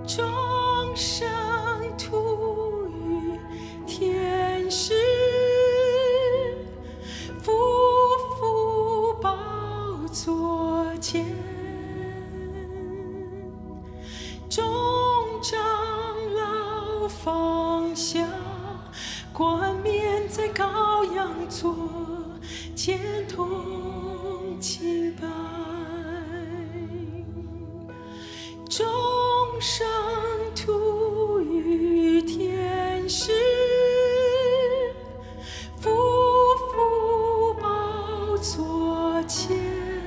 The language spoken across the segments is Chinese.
众生徒与天使，夫妇宝座前，众长老放下冠冕，在羔羊座前同敬拜。众生徒与天使，夫妇宝座前，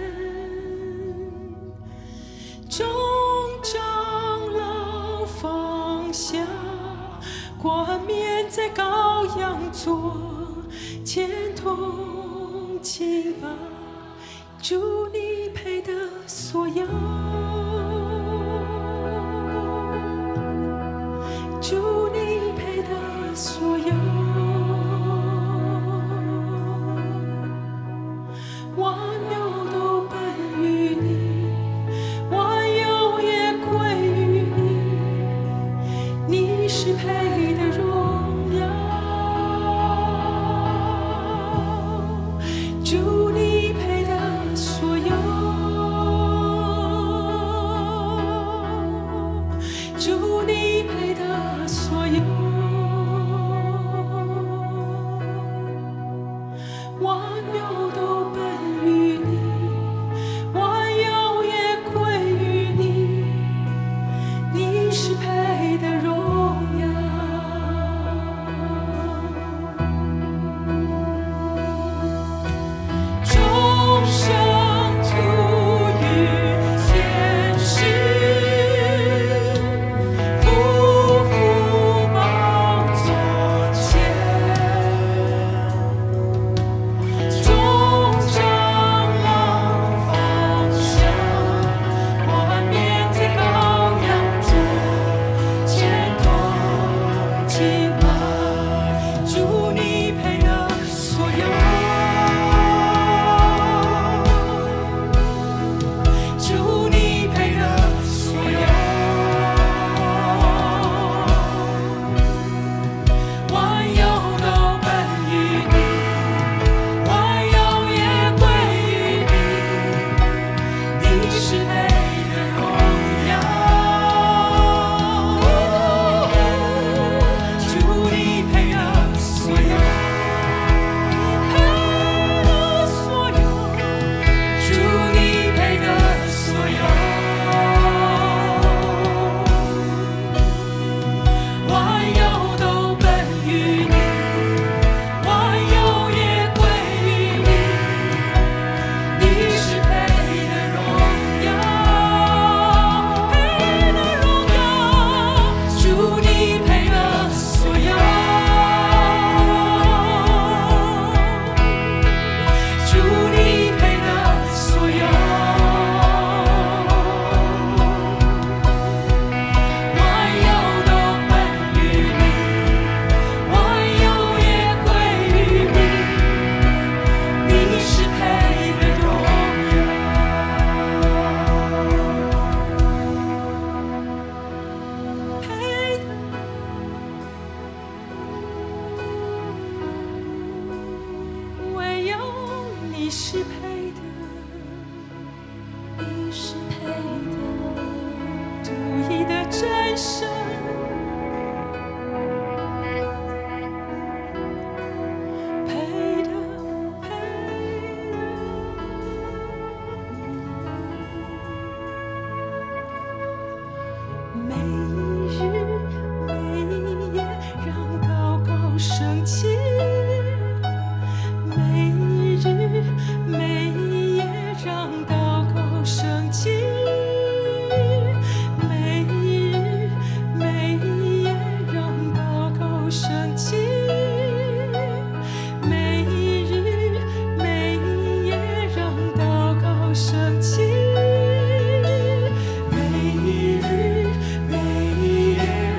众长老放下冠冕，在羔羊座前同敬拜。主，你配得所有，主，你配得所有，万有都本于你，万有也归于你，你是配得荣耀。主，你配得所有，主，你配得所有，万有都本于你，万有也归于你，你是配得荣耀。众生徒与天使，夫妇宝座前，众长老放下冠冕，在羔羊座前同敬拜。主，你配得所有，主，你配得所有，万有都本于你，万有也归于你，你是配得荣耀。主，你配得所有，配得所有，主，你配得所有，万有都本于你，万有也归于你，你是配得荣耀，配得荣耀。主，你配得所有，主，你配得所有，万有都本于你，万有也归于你，你是配得荣耀，配得，唯有你是配的，你是配的，独一的真神，配的，配的。每一日，每一夜，让祷告升起。每一日，每一夜，让祷告升起。每一日，每一夜，让祷告升起。每一日，每一夜，让祷告升起。每一日，每一夜，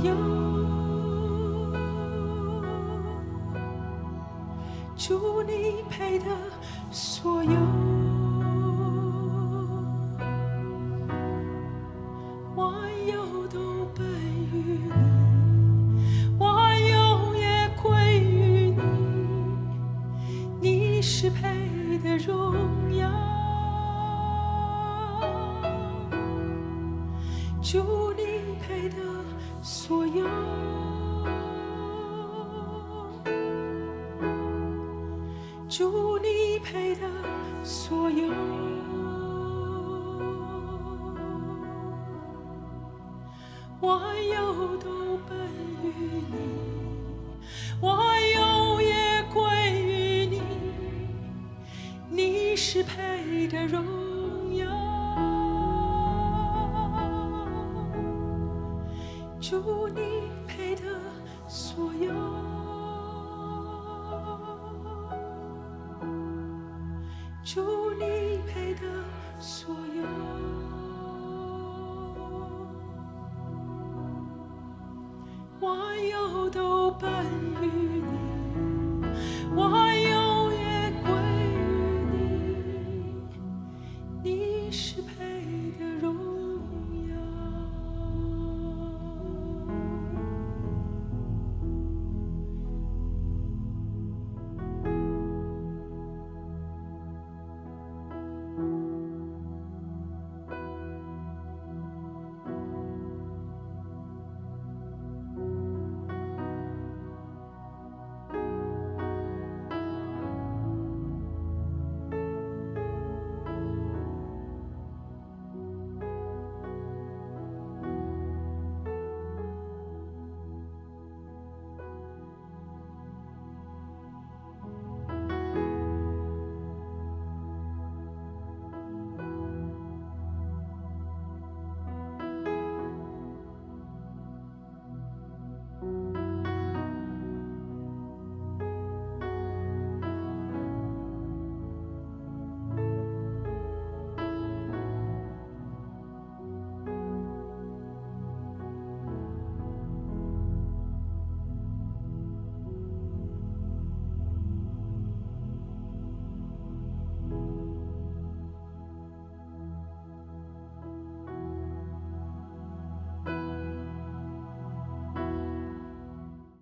有，主你配的所有，万有都本于你，万有也归于你，你是配的荣耀。主你配的所有，主你配的所有，万有都本于你，万有也归于你，你是配的荣耀。主你配的所有，主你配的所有，万有都本于